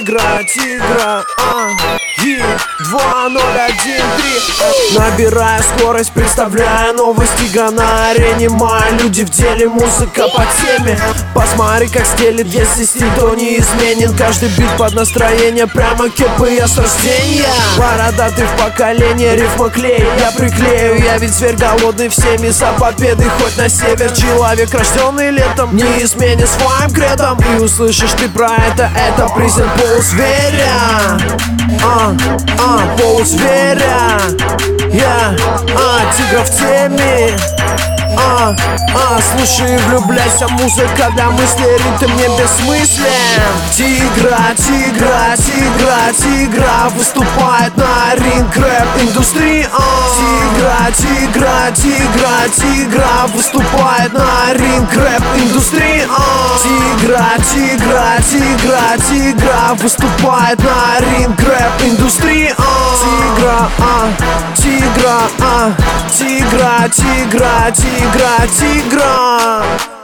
тигра, и 2013. Набирая скорость, представляя новости на арене. Мои люди в деле, музыка по теме. Посмотри, как стелит, если стиль, то неизменен. Каждый бит под настроение, прямо кепы я с рождения. Бородатый в поколение, рифма клей я приклею, я ведь зверь голодный всеми за победы. Хоть на север, человек, рожденный летом, не изменит своим кредом. И услышишь ты про это презент полузверя. Полузверя. Тигра в теме. Слушай и влюбляйся, музыка для мысли, ритм не бессмыслен. Тигра, тигра, тигра, тигра выступает на ринг рэп-индустрии. Тигра, тигра, тигра, тигра выступает на ринг рэп-индустрии. Тигра, тигра, тигра, тигра выступает на ринг рэп-индустрии. Тигра, тигра, тигра, тигра, тигра, тигра.